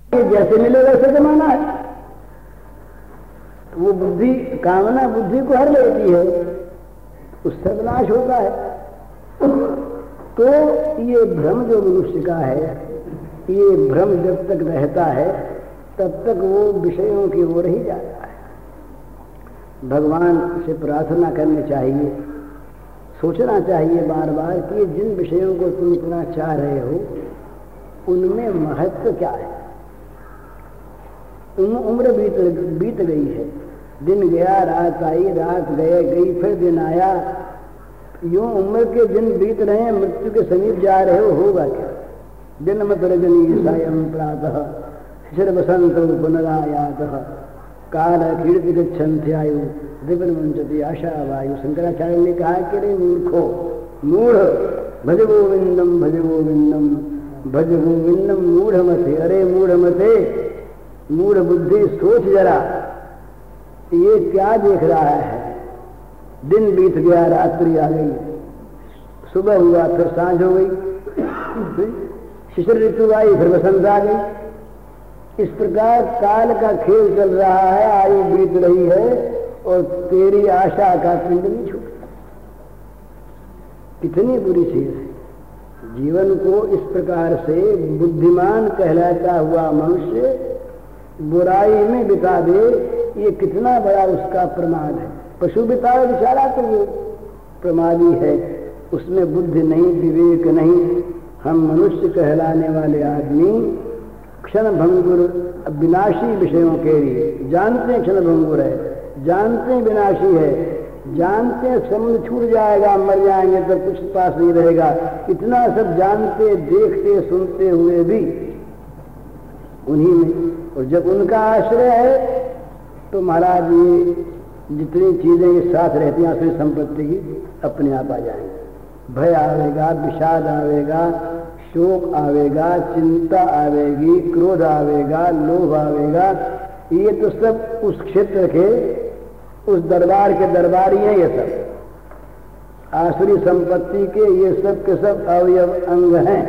ये जैसे मिले वैसे जमाना है। वो बुद्धि, कामना बुद्धि को हर लेती है, उससे विनाश होता है। तो ये भ्रम जो मनुष्य का है, ये भ्रम जब तक रहता है तब तक वो विषयों की ओर ही जाता है। भगवान से प्रार्थना करनी चाहिए, सोचना चाहिए बार बार कि जिन विषयों को तुम इतना चाह रहे हो उनमें महत्व क्या है। उम्र बीत गई है, दिन गया रात आई, रात गई फिर दिन आया, यूं उम्र के दिन बीत रहे हैं, मृत्यु के समीप जा रहे हो, होगा क्या। दिन मत रजनी सायं प्रातः शिशिर बसंत पुनरायातः काल कीर्ति गच्छन्त्यायु दिव्य मुंचति आशा वायु। शंकराचार्य ने कहा कि रे मूर्खो, मूढ़, भज गोविंदम भज गोविंदम भज गोविंदम मूढ़ मते। अरे मूढ़ मते, मूढ़ बुद्धि, सोच जरा ये क्या देख रहा है। दिन बीत गया, रात्रि आ गई, सुबह हुआ फिर सांझ हो गई, शिशिर ऋतु आई फिर बसंत आ गई। इस प्रकार काल का खेल चल रहा है, आयु बीत रही है और तेरी आशा का पिंड नहीं छूटता। कितनी बुरी चीज है। जीवन को इस प्रकार से बुद्धिमान कहलाता हुआ मनुष्य बुराई में बिता दे, ये कितना बड़ा उसका प्रमाद है। पशु बिताए बेचारा तो वो प्रमादी है, उसमें बुद्धि नहीं, विवेक नहीं। हम मनुष्य कहलाने वाले आदमी क्षण भंगुर विनाशी विषयों के लिए जानते हैं, क्षण भंगुर है, जानते हैं विनाशी है, जानते हैं संबंध छूट जाएगा, मर जाएंगे तो कुछ पास नहीं रहेगा, इतना सब जानते, देखते, सुनते हुए भी उन्हीं में, और जब उनका आश्रय है तो महाराज ये जितनी चीजें ये साथ रहती हैं आसुरी संपत्ति की अपने आप आ जाएंगे। भय आवेगा, विषाद आवेगा, शोक आवेगा, चिंता आवेगी, क्रोध आवेगा, लोभ आवेगा, ये तो सब उस क्षेत्र के, उस दरबार के दरबारी हैं। ये सब आसुरी संपत्ति के ये सब के सब अवयव अंग हैं।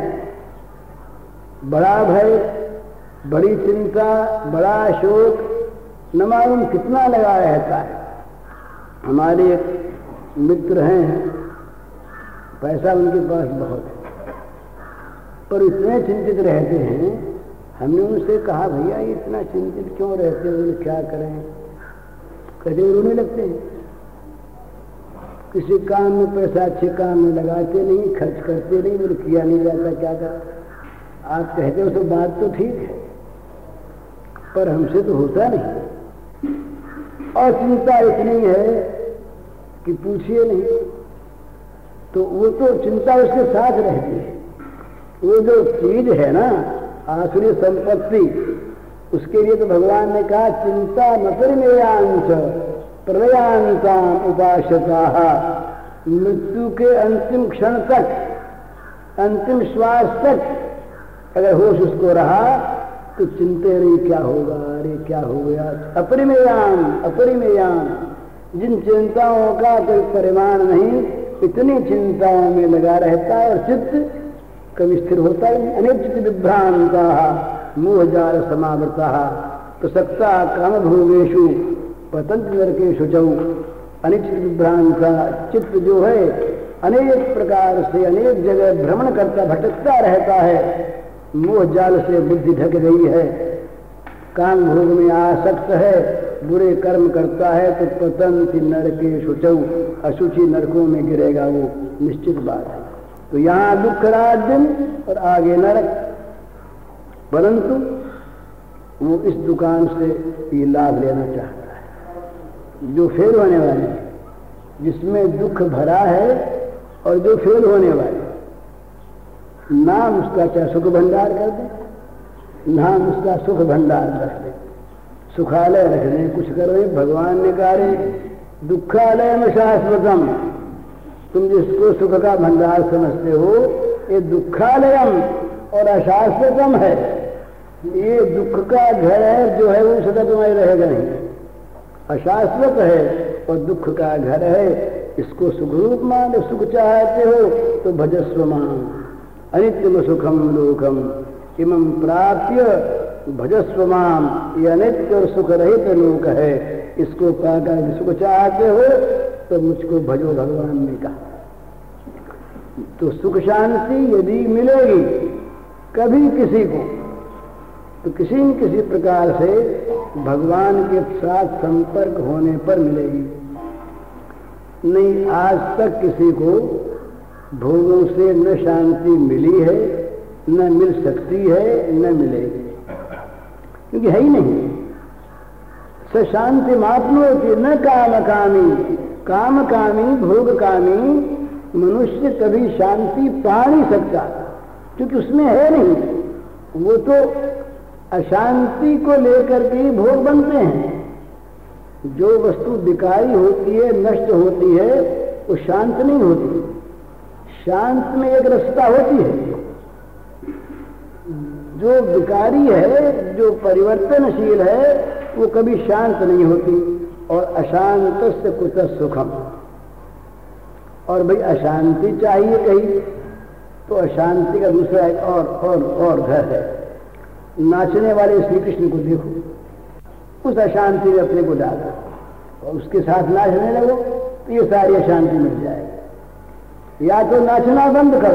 बड़ा भय, बड़ी चिंता, बड़ा शोक न मालूम कितना लगा रहता है। हमारे एक मित्र हैं, पैसा उनके पास बहुत है, पर इतने चिंतित रहते हैं। हमने उनसे कहा भैया इतना चिंतित क्यों रहते हो, क्या करें। कहते रोने लगते हैं। किसी काम में पैसा अच्छे काम में लगाते नहीं, खर्च करते नहीं, बोले किया नहीं जाता, क्या कर। आप कहते हो तो बात तो ठीक है, पर हमसे तो होता नहीं। और चिंता इतनी है कि पूछिए नहीं। तो वो तो चिंता उसके साथ रहती है। वो जो चीज है ना आसुरी संपत्ति, उसके लिए तो भगवान ने कहा चिंता मपरिमेयांच प्रलयांताम उपासकाः। मृत्यु के अंतिम क्षण तक, अंतिम श्वास तक अगर होश उसको रहा तो चिंते रही क्या होगा, अरे क्या हो गया। अपरिमेयाम, अपरिमेयाम, जिन चिंताओं का कोई परिमाण नहीं, इतनी चिंताओं में लगा रहता है और चित्त कभी स्थिर होता ही नहीं। अनेक चित्त विभ्रांता मोहजाल समावृता प्रसक्ता काम भोगेशु पतंत नरकेशु चौ। अनेक चित्त विभ्रांता, चित्त जो है अनेक प्रकार से अनेक जगह भ्रमण करता, भटकता रहता है। मोह जाल से बुद्धि ढक गई है, काम भोग में आसक्त है, बुरे कर्म करता है तो पतंति नरकेशु चौ, अशुचि नरकों में गिरेगा वो, निश्चित बात है। तो यहाँ दुख रात दिन और आगे नरक। परंतु वो इस दुकान से ये लाभ लेना चाहता है जो फेल होने वाली है, जिसमें दुख भरा है और जो फेल होने वाली। नाम उसका चाहे सुख भंडार कर दे, नाम उसका सुख भंडार रख दे, सुखालय रख दे, कुछ करो। भगवान ने कहा रे दुखालय में शाश्वतम, तुम जिसको सुख का भंडार समझते हो ये दुखालयम और अशाश्वतम है। ये दुख का घर है जो है वो सदा तुम्हारे रहेगा नहीं, अशाश्वत है और दुख का घर है। इसको सुख रूप मान, सुख चाहते हो तो भजस्व मान। अनित्यम सुखम लोकम इमं प्राप्य भजस्व माम, ये अनित्य और सुख रहित लोक है, इसको पाकर सुख चाहते हो तो मुझको भजो, भगवान ने कहा। तो सुख शांति यदि मिलेगी कभी किसी को, तो किसी न किसी प्रकार से भगवान के साथ संपर्क होने पर मिलेगी। नहीं, आज तक किसी को भोगों से न शांति मिली है, न मिल सकती है, न मिलेगी, क्योंकि है ही नहीं। स शांति मापनोति न कामकामी, कामकामी भोगकामी मनुष्य कभी शांति पा नहीं सकता, क्योंकि उसमें है नहीं। वो तो अशांति को लेकर के ही भोग बनते हैं। जो वस्तु विकारी होती है, नष्ट होती है, वो शांत नहीं होती। शांत में एक रसता होती है। जो विकारी है, जो परिवर्तनशील है, वो कभी शांत नहीं होती। और अशांत से कुछ सुखम, और भाई अशांति चाहिए कहीं, तो अशांति का दूसरा एक और घर है। नाचने वाले श्री कृष्ण को देखो, उस अशांति में अपने को डालो और उसके साथ नाचने लगो, तो ये सारी अशांति मिल जाएगी। या तो नाचना बंद कर,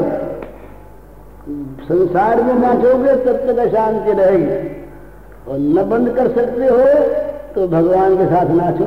संसार में नाचोगे तब तक अशांति रहेगी, और न बंद कर सकते हो तो भगवान के साथ नाचो,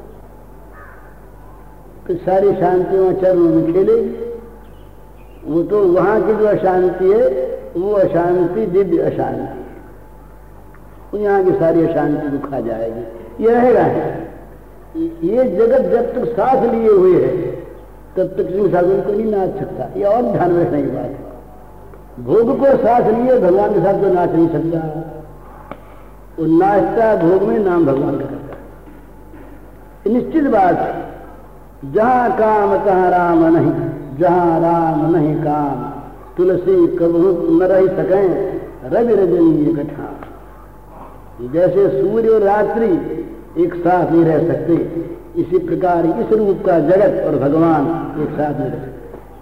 तो सारी शांतियों चरणों में खेलेगी। वो तो वहां की जो अशांति है, वो अशांति दिव्य अशांति है, यहाँ की सारी अशांति को खा जाएगी। ये रहेगा, ये जगत जब तक सांस लिए हुए है तब तक किसी साधन को नहीं नाच सकता। ये और ध्यान रखने की बात है। भोग को सांस लिए भगवान के साथ तो नाच नहीं सकता। वो नाचता भोग में नाम भगवान का करता है। निश्चित बात है, जहां काम तहां राम नहीं, जहां राम नहीं काम, तुलसी कबहू न रह सकें रवि रजनी इकट्ठा। जैसे सूर्य और रात्रि एक साथ नहीं रह सकते, इसी प्रकार इस रूप का जगत और भगवान एक साथ नहीं रह सकते।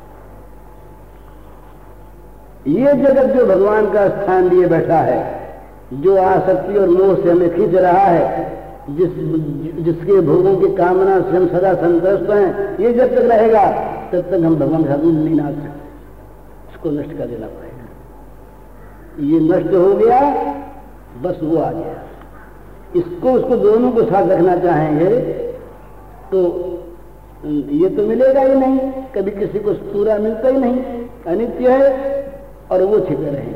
ये जगत जो भगवान का स्थान लिए बैठा है, जो आसक्ति और मोह से हमें खींच रहा है, जिसके भोगों की कामना से हम सदा संतुष्ट हैं, ये जब तक रहेगा तब तक हम भगवान का नहीं नाच सकते। इसको नष्ट कर देना पड़ेगा। ये नष्ट हो गया, बस वो आ गया। इसको उसको दोनों को साथ रखना चाहेंगे तो ये तो मिलेगा ही नहीं, कभी किसी को पूरा मिलता ही नहीं, अनित्य है और वो छिपे रहेंगे।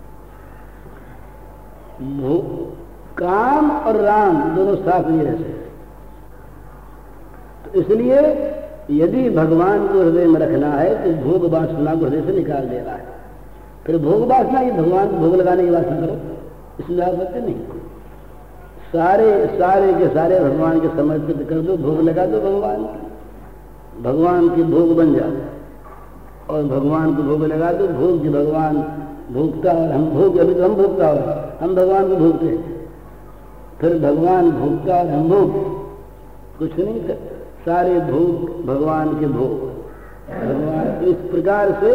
काम और राम दोनों साथ नहीं रह सकते। तो इसलिए यदि भगवान को हृदय में रखना है तो भोग वासना को हृदय से निकाल देना है। फिर भोग वासना की भगवान को भोग लगाने की वासना करो, इसमें आप सकते नहीं। सारे के सारे भगवान के समर्पित कर दो, भोग लगा दो भगवान के भोग बन जाओ। और भगवान को भोग लगा दो, भोग की भगवान भोगता और हम भोग, अभी तो हम भोगता हो, हम भगवान को भोगते हैं। फिर भगवान भोगता और हम भोग, कुछ नहीं कर, सारे भोग भगवान के भोग। भगवान इस प्रकार से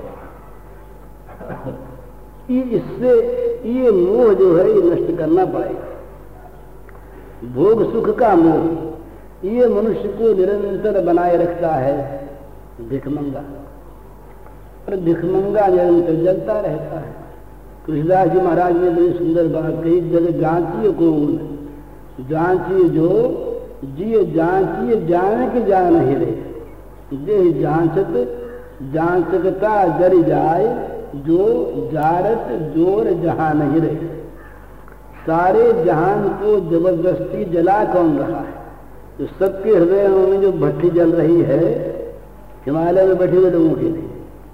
इससे ये मोह जो है ये नष्ट करना पड़ेगा। भोग सुख का मोह ये मनुष्य को निरंतर बनाए रखता है भिखमंगा, और भिखमंगा निरंतर जलता रहता है। तुलसीदास जी महाराज ने बड़ी सुंदर बात कही, जग जांचिए कौन, जांचिए जो जिये जांचिए जान के जा नहीं रहे, देह जांचत जांचकता जर जाए, जो जारत जोर जहां नहीं रहे। सारे जहान को जबरदस्ती जला कौन रहा है? तो सबके हृदयों में जो भट्टी जल रही है, हिमालय में बैठे हुए लोगों के लिए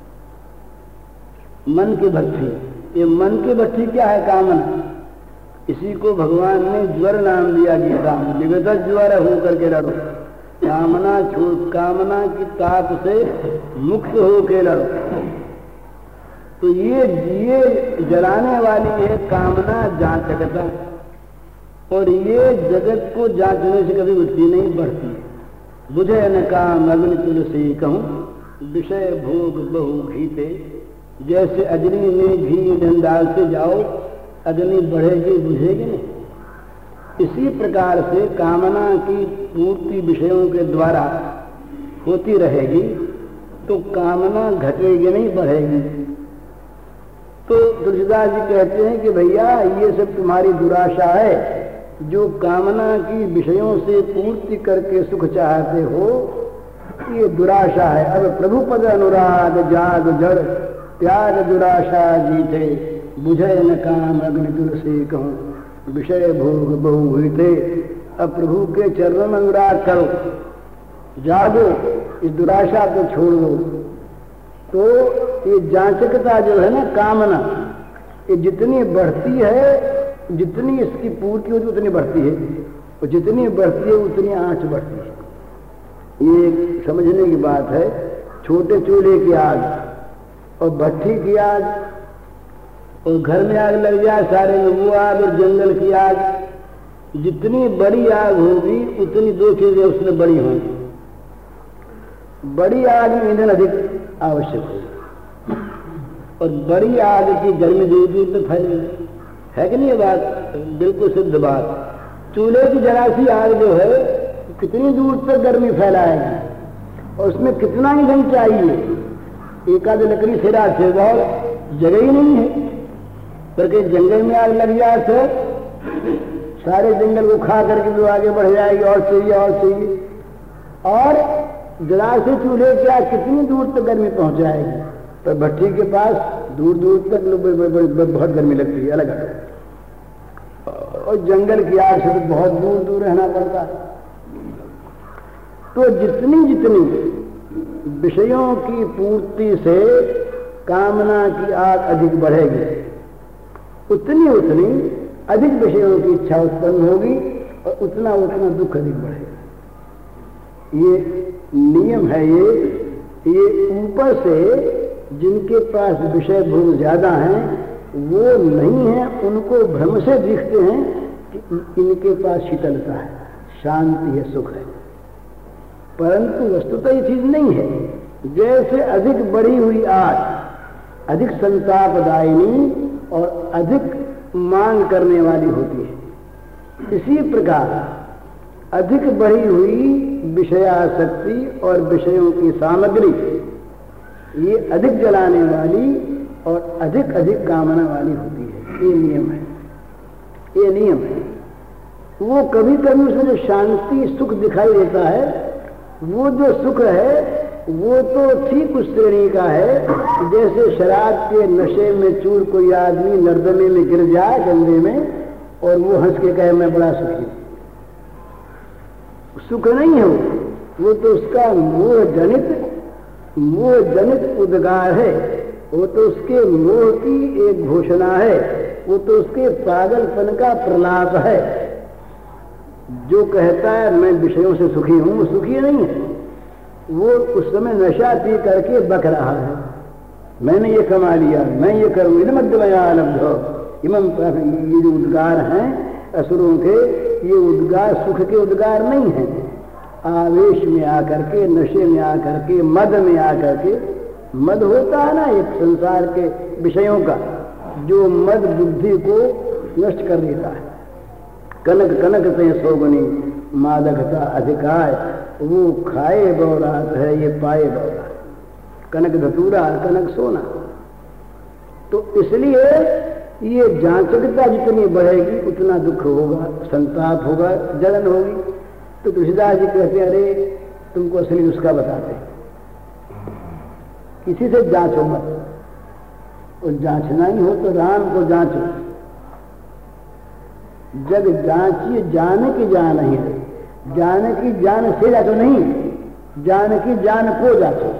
मन की भट्टी। ये मन की भट्टी क्या है? कामना। इसी को भगवान ने ज्वर नाम दिया गीता में, विगत ज्वर हो करके लड़ो, कामना छोड़, कामना की ताप से मुक्त हो के लड़ो। तो ये जलाने वाली है कामना जांचकता, और ये जगत को जांचने से कभी उठती नहीं, बढ़ती। बुझे न काम अग्नि तुलसी कहूं, विषय भोग बहु घीते। जैसे अग्नि में घी डालते जाओ अग्नि बढ़ेगी बुझेगी नहीं। इसी प्रकार से कामना की पूर्ति विषयों के द्वारा होती रहेगी तो कामना घटेगी नहीं, बढ़ेगी। तो तुलसीदास जी कहते हैं कि भैया ये सब तुम्हारी दुराशा है, जो कामना की विषयों से पूर्ति करके सुख चाहते हो, ये दुराशा है। अब प्रभु पद अनुराग जाग जड़ त्याग दुराशा जीते, बुझे न काम अग्नि तुलसी कहूँ, विषय भोग बहु हुईते। अब प्रभु के चरणों में अनुराग करो, जागो, इस दुराशा को छोड़ दो। तो ये जांचकता जो है ना, कामना, ये जितनी बढ़ती है, जितनी इसकी पूर्ति होती उतनी बढ़ती है, और जितनी बढ़ती है उतनी आंच बढ़ती है। ये समझने की बात है। छोटे चूल्हे की आग और भट्ठी की आग और घर में आग लग जाए सारे में वो आग, और जंगल की आग, जितनी बड़ी आग होगी उतनी दो चीजें उसमें बड़ी होंगी। बड़ी आग में ईंधन अधिक आवश्यक है और बड़ी आग की गर्मी दूर दूर तक फैलेगी, है कि नहीं? ये बात बिल्कुल सिद्ध बात। चूल्हे की जरा सी आग जो है कितनी दूर तक गर्मी फैलाएगी और उसमें कितना ईंधन चाहिए। एक आध लकड़ी सिरा से बहुत जगह ही नहीं है, बल्कि जंगल में आग लग जाए तो सारे जंगल को खा करके वो आगे बढ़ जाएगी, और चाहिए और चाहिए। और जरा से चूल्हे की आग कितनी दूर तक गर्मी पहुंचाएगी, पर भट्टी के पास दूर दूर तक बहुत गर्मी लगती है, अलग अलग। और जंगल की आग से तो बहुत दूर दूर रहना पड़ता है। तो जितनी जितनी विषयों की पूर्ति से कामना की आग अधिक बढ़ेगी, उतनी उतनी अधिक विषयों की इच्छा उत्पन्न होगी और उतना उतना दुख अधिक बढ़ेगा। ये नियम है। ये ऊपर से जिनके पास विषय भोग ज्यादा हैं वो नहीं है, उनको भ्रम से दिखते हैं कि इनके पास शीतलता है, शांति है, सुख है, परंतु वस्तुतः ये चीज नहीं है। जैसे अधिक बढ़ी हुई आग अधिक संतापदायिनी और अधिक मांग करने वाली होती है, इसी प्रकार अधिक बढ़ी हुई विषयासक्ति और विषयों की सामग्री ये अधिक जलाने वाली और अधिक अधिक कामना वाली होती है। ये नियम है, ये नियम है। वो कभी कभी उसमें जो शांति सुख दिखाई देता है, वो जो सुख है वो तो ठीक उस श्रेणी का है जैसे शराब के नशे में चूर कोई आदमी नर्दमे में गिर जाए गंदे में और वो हंस के कहे मैं बड़ा सुखी। सुख नहीं है वो तो उसका मोह जनित उद्गार है, वो तो उसके मोह की एक घोषणा है, वो तो उसके पागलपन का प्रलाप है। जो कहता है मैं विषयों से सुखी हूं, वो सुखी नहीं है, वो उस समय नशा पी करके बक रहा है, मैंने ये कमा लिया, मैं ये करूं, ये जो उद्गार हैं असुरों के, ये उद्गार सुख के उद्गार नहीं है। आवेश में आकर के, नशे में आकर के, मद में आकर के, मद होता है ना एक संसार के विषयों का, जो मद बुद्धि को नष्ट कर देता है। कनक कनक से सोगनी मादकता अधिकाय, वो खाए बहुरात है, ये पाए बहुरात। कनक धतूरा, कनक सोना। तो इसलिए ये जांचकता जितनी बढ़ेगी उतना दुख होगा, संताप होगा, जलन होगी। तो तुलसीदास जी कहते हैं अरे तुमको असली नुस्खा बताते, किसी से जांचो मत, और जांचना ही हो तो राम को जांचो। जग जांचिए जान की जान ही है, जान की जान से जाचो नहीं, जान की जान को जाचो।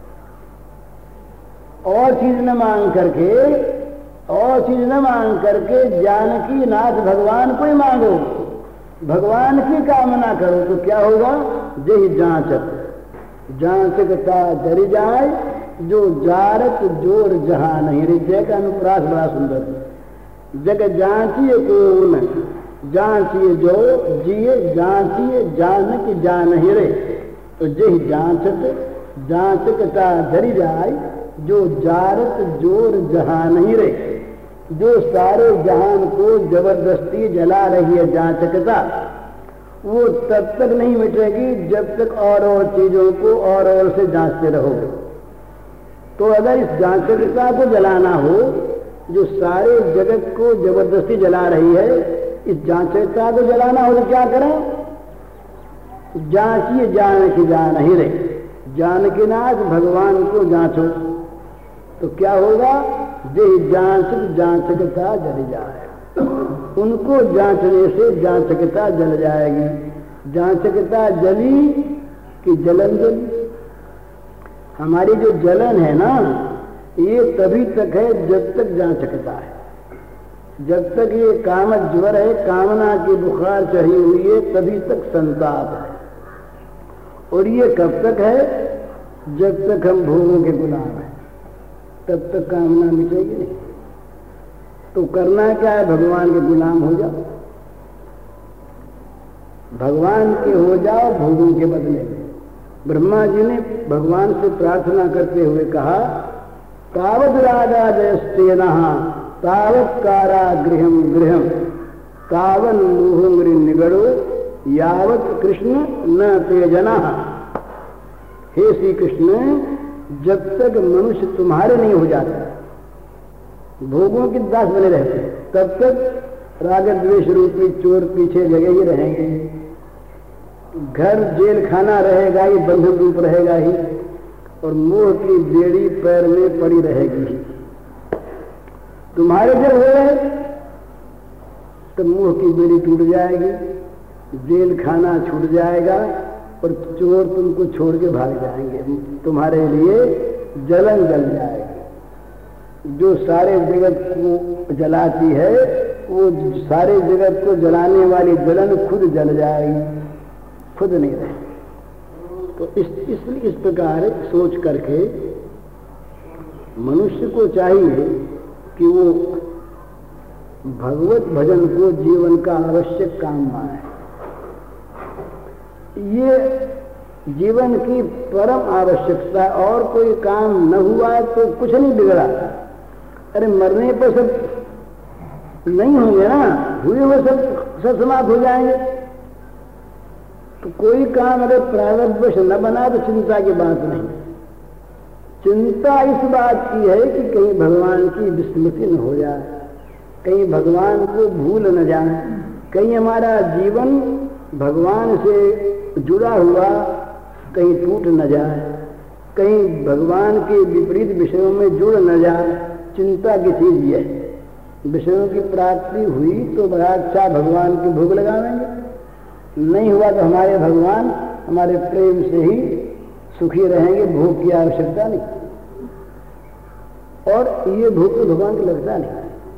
और चीज न मांग करके, और चीज न मांग करके जानकी नाथ भगवान को ही मांगो, भगवान की कामना करो तो क्या होगा? जय जांचक जांचकता जरी जाए, जो जारत जोर जहां नहीं। रे जय का अनुप्रास बड़ा सुंदर। जग जांचिए कौन, जांचिए जो जिए, जांचिए जानक जान ही रे। तो जय जांचक जांचकता जरी जाए, जो जारत जोर जहां नहीं रे। जो सारे जहान को जबरदस्ती जला रही है जांचकता, वो तब तक नहीं मिटेगी जब तक और चीजों को और से जांचते रहोगे। तो अगर इस जांचकता को जलाना हो, जो सारे जगत को जबरदस्ती जला रही है, इस जांचकता को जलाना हो तो क्या करें? जांचिए जान की जान ही रहे, जानकी नाथ भगवान को जांचो तो क्या होगा? जे जांचकता जल जाए, उनको जांचने से जांचकता जल जाएगी। जांचकता जली कि जलन जली? हमारी जो जलन है ना, ये तभी तक है जब तक जांचकता है। जब तक ये काम ज्वर है, कामना की बुखार चढ़ी हुई है, तभी तक संताप है। और ये कब तक है? जब तक हम भोगों के गुलाम हैं, तब तक कामना मिटेगी नहीं। तो करना क्या है? भगवान के गुलाम हो जाओ, भगवान के हो जाओ भोगों के बदले में। ब्रह्मा जी ने भगवान से प्रार्थना करते हुए कहा, तावद राजा जयस्तेनः तावत कारागृहं गृहं तावन मोहंग्रि निगड़ो यावत कृष्ण न तेजनः। हे श्री कृष्ण, जब तक मनुष्य तुम्हारे नहीं हो जाते, भोगों के दास बने रहते, तब तक राग द्वेष रूपी चोर पीछे लगे ही रहेंगे। घर जेल खाना रहेगा ही, बंधन रूप रहेगा ही, और मोह की बेड़ी पैर में पड़ी रहेगी ही। तुम्हारे जब हो गए तो मोह की बेड़ी टूट जाएगी, जेल खाना छूट जाएगा, और चोर तुमको छोड़ के भाग जाएंगे। तुम्हारे लिए जलन जल जाएगी। जो सारे जगत को जलाती है, वो सारे जगत को जलाने वाली जलन खुद जल जाएगी, खुद नहीं रहेगी। तो इस प्रकार सोच करके मनुष्य को चाहिए कि वो भगवत भजन को जीवन का आवश्यक काम माने। ये जीवन की परम आवश्यकता। और कोई काम न हुआ तो कुछ नहीं बिगड़ा। अरे मरने पर सब नहीं होंगे ना, हुए हुए सब समाप्त हो जाएंगे। तो कोई काम अगर प्रारब्धवश न बना तो चिंता की बात नहीं। चिंता इस बात की है कि कहीं भगवान की विस्मृति न हो जाए, कहीं भगवान को भूल न जाए, कहीं हमारा जीवन भगवान से जुड़ा हुआ कहीं टूट न जाए, कहीं भगवान के विपरीत विषयों में जुड़ न जाए। चिंता की चीज ये है। विषयों की प्राप्ति हुई तो बड़ा अच्छा भगवान की भोग लगावेंगे, नहीं हुआ तो हमारे भगवान हमारे प्रेम से ही सुखी रहेंगे, भोग की आवश्यकता नहीं। और ये भोग तो भगवान को लगता नहीं।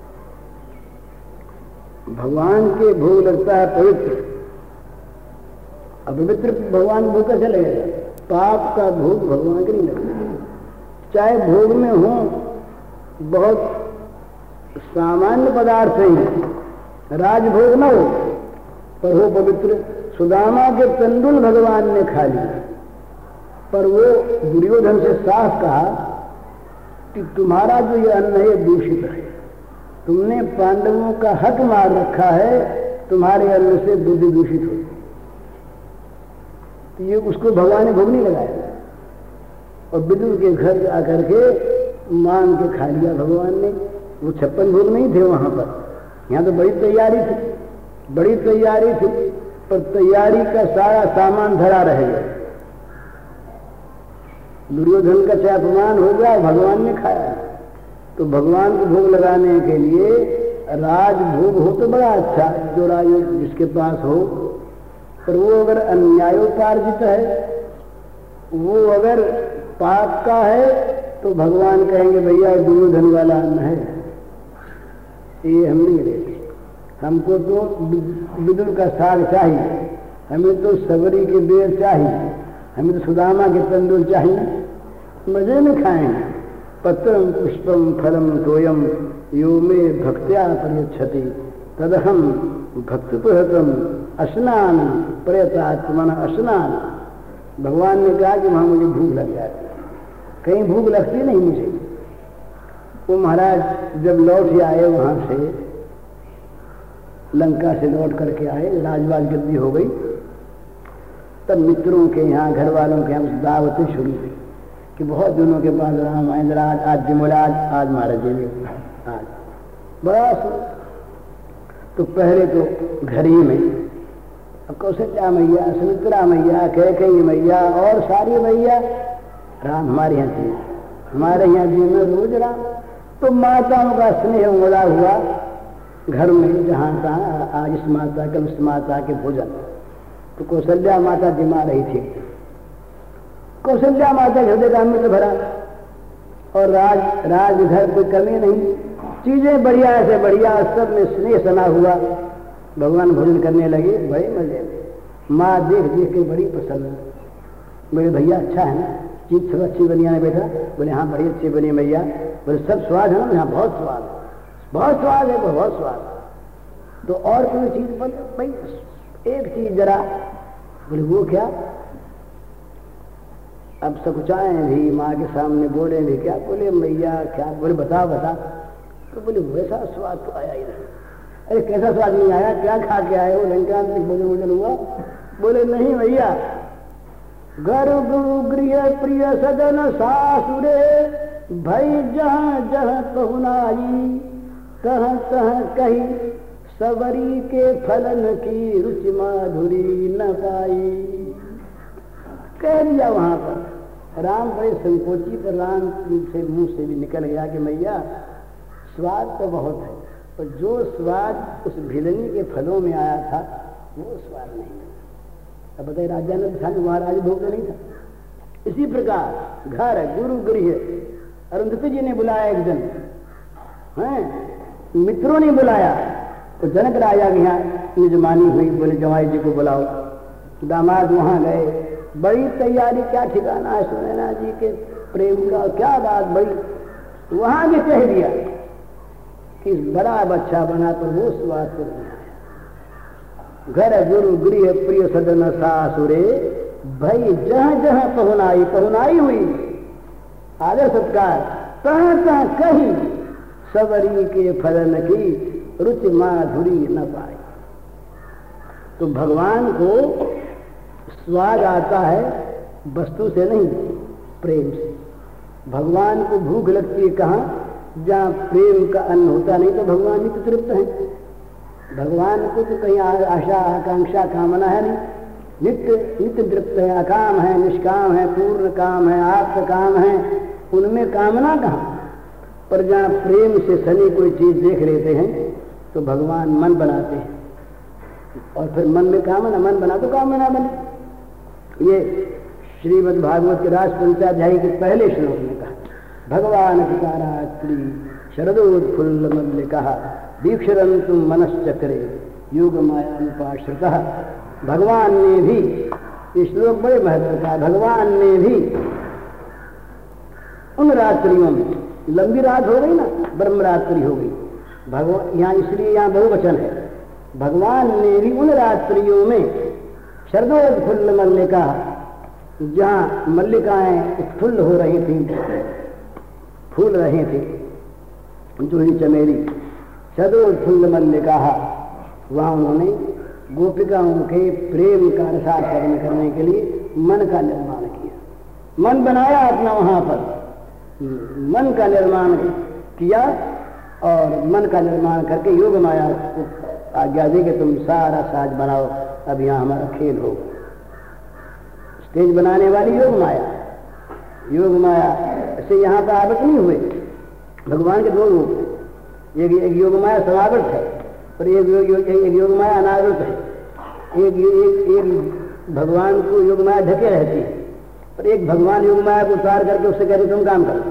भगवान के भोग लगता है पवित्र, अपवित्र भगवान भोग कैसे लगेगा? पाप का भोग भगवान के नहीं लगता। चाहे भोग में हो बहुत सामान्य पदार्थ ही, राजभोग न हो पर हो पवित्र। सुदामा के तंडुल भगवान ने खा लिया, पर वो दुर्योधन से साफ कहा कि तुम्हारा जो ये अन्न है दूषित है, तुमने पांडवों का हक मार रखा है, तुम्हारे अन्न से बुद्धि दूषित हो। तो ये उसको भगवान ने भोग नहीं लगाया, और विदुर के घर आकर के मांग के खा लिया भगवान ने। वो 56 भोग नहीं थे वहां पर, यहाँ तो बड़ी तैयारी थी, बड़ी तैयारी थी, पर तैयारी का सारा सामान धरा रहेगा। दुर्योधन का चाहे अपमान हो गया, भगवान ने खाया। तो भगवान को भोग लगाने के लिए राजभोग हो तो बड़ा अच्छा, जो राज जिसके पास हो, पर वो अगर अन्यायोपार्जित है, वो अगर पाप का है, तो भगवान कहेंगे भैया दुर्योधन वाला अन्न है, ये हम नहीं लेते। हमको तो विदुर का साग चाहिए, हमें तो सबरी के बेर चाहिए, हमें तो सुदामा के तंदूर चाहिए, मजे में खाएंगे। पत्रम पुष्पम फलम तोयम यो में भक्त्या प्रयच्छति तदहम भक्तिपुहतम अस्नान प्रयतात्मन अस्नान। भगवान ने कहा कि वहां मुझे भूख लग जाती है, कहीं भूख लगती नहीं मुझे, वो महाराज जब लौट आए वहां से, लंका से लौट करके आए, राजबाग गद्दी हो गई, तब मित्रों के यहाँ, घर वालों के यहाँ दावतें शुरू हुई कि बहुत दिनों के बाद राम आए, आज जुमराज, आज महाराज जी ने आज बड़ा। तो पहले तो घर ही में कौशल्या मैया, सुमित्रा मैया, कैकेयी मैया और सारी मैया, राम हमारे यहाँ जी, हमारे यहाँ जी में रोज राम। तो माताओं का स्नेह उमड़ा हुआ घर में, जहाँ तहाँ आज इस माता कल उस माता के भोजन। तो कौशल्या माता जिमा रही थी, कौशल्या माता हृदय का अमृत भरा, और राज घर कोई कमी नहीं, चीजें बढ़िया से बढ़िया, सब में स्नेह सना हुआ। भगवान भोजन करने लगे बड़े मजे में। माँ देख देख के बड़ी प्रसन्न, बोले भैया अच्छा है ना, चीज सब अच्छी बनी है बेटा? बोले हाँ बड़ी अच्छी बनी मैया। बोले सब स्वाद है ना? यहाँ बहुत स्वाद है, बहुत स्वाद है, बहुत स्वाद। तो और कोई चीज बोले भाई एक चीज जरा। बोले वो क्या? अब सकुचाए भी, माँ के सामने बोले भी क्या? बोले मैया क्या? बोले बता बता। तो बोले वैसा स्वाद तो आया ही नहीं। अरे कैसा स्वाद नहीं आया? क्या खा के आए हो? लंका में भोजन भोजन हुआ? बोले नहीं भैया, घर गुरु गृह प्रिय सदन सासुरे, भई जहाँ जहाँ पहुनाई, तह तह कही सवरी के फलन की रुचि माधुरी न पाई। कह दिया वहां पर। राम बड़े संकोची, पर राम से मुंह से भी निकल गया कि मैया स्वाद तो बहुत है, पर जो स्वाद उस भिलनी के फलों में आया था वो स्वाद नहीं है। अब बताइए, राजा ने था, महाराज भोग नहीं था। इसी प्रकार घर गुरु गृह, अरुंधति जी ने बुलाया एक दिन, हैं मित्रों ने बुलाया, तो जनक राजा के यहाँ निजमानी हुई, बोले जवाई जी को बुलाओ। दामाद वहां गए, बड़ी तैयारी, क्या ठिकाना है सुनैना जी के प्रेम का, क्या बात बड़ी। वहां भी कह दिया कि बड़ा बच्चा बना, तो वो स्वाद तो नहीं आया। घर गुरु गृह प्रिय सदन सासुरे, भाई जहां जहां पहुनाई, पहुनाई हुई, आदर सत्कार, तहां तहां कहीं सवरी के फलन की रुचि माधुरी न पाई। तो भगवान को स्वाद आता है वस्तु से नहीं, प्रेम से। भगवान को भूख लगती है कहाँ? जहाँ प्रेम का अन्न होता नहीं, तो भगवान ही तो तृप्त है। भगवान को तो कहीं आशा आकांक्षा कामना है नहीं, नित्य नित्य तृप्त है, अकाम है, निष्काम है, पूर्ण काम है, आप्त काम है, उनमें कामना कहाँ? पर जहाँ प्रेम से सनी कोई चीज देख लेते हैं तो भगवान मन बनाते हैं, और फिर मन में कामना, मन बना तो कामना बने। ये श्रीमद् भागवत के रास पंचाध्यायी के पहले श्लोक में कहा, भगवान पितारात्रि शरदोत्फुल्ल मल्लिका दीक्षरंतु मनश्चक्रे योग मायानुपाश्रितः। भगवान ने भी, ये श्लोक बड़े महत्व का, भगवान ने भी उन रात्रियों में, लंबी रात हो गई ना, ब्रह्मरात्रि हो गई, भगवान यहाँ इसलिए यहाँ बहुवचन है, भगवान ने भी उन रात्रियों में शरदोत्फुल्ल मल्लिका, जहाँ मल्लिकाएं उत्फुल्ल हो रही थी, फूल रहे थे, जूही चमेली, शरदोत्फुल्ल मल्लिका, वहाँ उन्होंने गोपिकाओं के प्रेम का रसास्वादन करने के लिए मन का निर्माण किया, मन बनाया अपना वहाँ पर, मन का निर्माण किया, और मन का निर्माण करके योग माया को आज्ञा दी कि तुम सारा साज बनाओ, अब यहाँ हमारा खेल हो। स्टेज बनाने वाली योग माया, योग माया से यहाँ पर आवृत नहीं हुए। भगवान के दो रूप, एक योग माया समावृत है, और एक योग माया अनावृत है। एक भगवान को योग माया ढके रहती है, और एक भगवान योग माया को उतार करके उससे कहते तुम काम करो।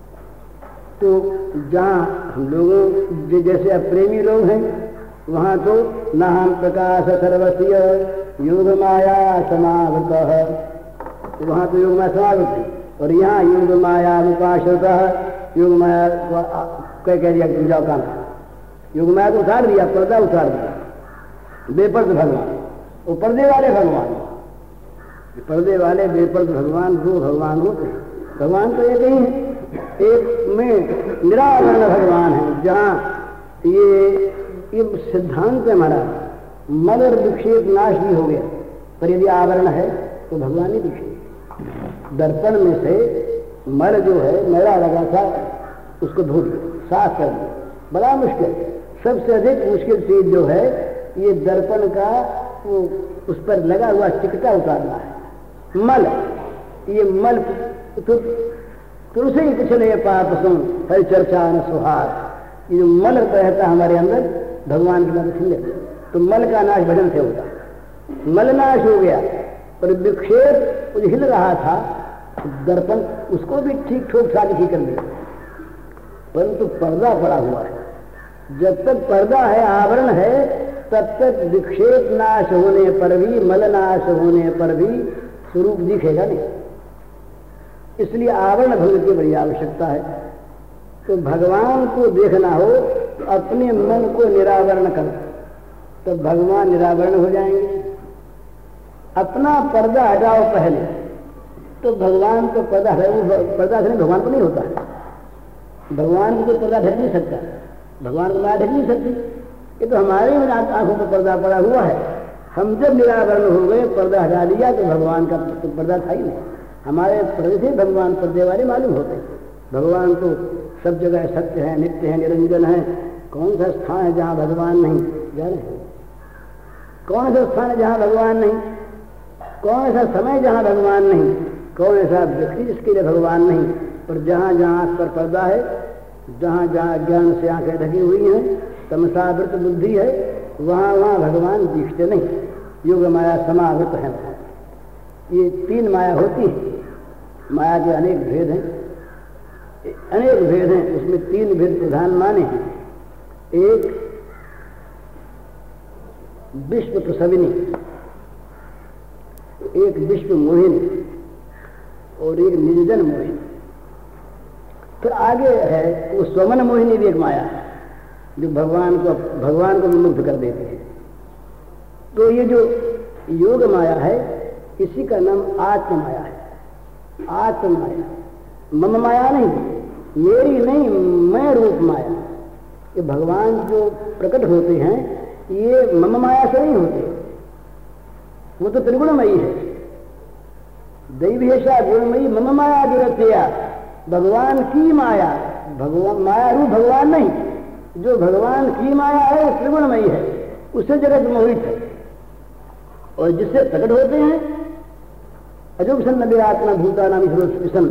तो जहाँ हम लोगों जैसे अब प्रेमी लोग हैं, वहाँ तो नाम प्रकाश सर्वस्य योग माया समावृत, वहाँ तो योग माया समावृत है, और यहाँ योग माया अनुपाश्रित, योग माया कह दिया तुम जाओ काम, योग माया को उतार दिया, पर्दा उतार दिया, बेपर्द भगवान, वो पर्दे वाले भगवान, पर्दे वाले बेपर्द भगवान, वो भगवान होते हैं। भगवान तो एक ही है, एक में निरावरण भगवान है, जहाँ ये सिद्धांत है हमारा, मल और विक्षेप नाश भी हो गया, पर यदि आवरण है तो भगवान ही दिखे। दर्पण में से मल जो है, मैला लगा था, उसको धो दिया, साफ कर दिया, बड़ा मुश्किल। सबसे अधिक मुश्किल चीज जो है ये दर्पण का वो उस पर लगा हुआ चिकटा उतारना है। मल, ये मल तुलसी पिछले पाप सुन हर चर्चा न सुहार, ये जो मल रहता हमारे अंदर भगवान की बात सुन ले, तो मल का नाश भजन से होता। मल नाश हो गया और विक्षेप हिल रहा था, दर्पण उसको भी ठीक ठोक साबित कर दिया, परंतु पर्दा पड़ा हुआ है। जब तक पर्दा है, आवरण है, तब तक विक्षेप नाश होने पर भी, मल नाश होने पर भी स्वरूप दिखेगा नहीं। इसलिए आवरण भंग की बड़ी आवश्यकता है। तो भगवान को देखना हो तो अपने मन को निरावरण करो, तो भगवान निरावरण हो जाएंगे। अपना पर्दा हटाओ पहले, तो भगवान को पर्दा है, वो पर्दा से भगवान को नहीं होता है। भगवान को तो पर्दा ढक नहीं सकता, भगवान को माया ढक नहीं सकती। ये तो हमारे आंखों पर पर्दा पड़ा हुआ है। हम जब निरावरण हो गए, पर्दा हटा दिया, तो भगवान का तो पर्दा था ही नहीं। हमारे पर्दे से भगवान पर्दे वाले मालूम होते। भगवान तो सब जगह सत्य है, नित्य है, निरंजन है। कौन सा स्थान है जहाँ भगवान नहीं, जाने? कौन सा स्थान है जहाँ भगवान नहीं? कौन सा समय जहाँ भगवान नहीं? कौन ऐसा व्यक्ति जिसके लिए भगवान नहीं? और जहाँ जहाँ आंख पर पर्दा है, जहाँ जहाँ ज्ञान से आंखें ढकी हुई हैं, तमसावृत बुद्धि है, वहाँ वहाँ भगवान दिखते नहीं। योग माया समावृत है। ये तीन माया होती है। माया के अनेक भेद हैं, अनेक भेद हैं, उसमें तीन भेद प्रधान माने हैं। एक विश्व प्रसविनी, एक विश्व मोहिनी और एक निर्जन मोहिनी। फिर आगे है वो स्वमन मोहिनी भी एक माया है, जो भगवान को विमुग्ध कर देते हैं। तो ये जो योग माया है, इसी का नाम आत्म माया है। आत्म माया, मम माया नहीं, मेरी नहीं, मैं रूप माया। ये भगवान जो प्रकट होते हैं, ये मम माया से नहीं होते, वो तो त्रिगुणमयी है। दैवेशा गुणमयी मम माया दुरत्या, भगवान की माया, भगवान माया रूप भगवान नहीं, जो भगवान की माया है वो त्रिगुणमयी है, उससे जगत मोहित है। और जिससे प्रकट होते हैं, अजोपसन नबी आत्मा भूता नाम ईश्वर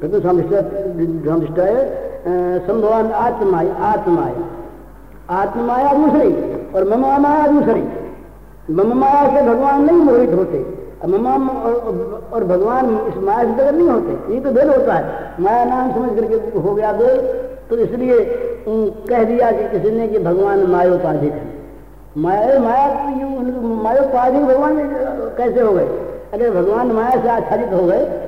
संभवान आत्माया, आत्माया आत्माया दूसरी और मम माया दूसरी। मम माया से भगवान नहीं मोहित होते, मम और भगवान इस माया से जगत नहीं होते। ये तो भेद होता है। माया नाम समझ करके हो गया भेद, तो इसलिए कह दिया कि किसी ने कि भगवान मायोपाधिक है। माया मायोपाधिक भगवान कैसे हो गए? अगर भगवान माया से आच्छादित हो गए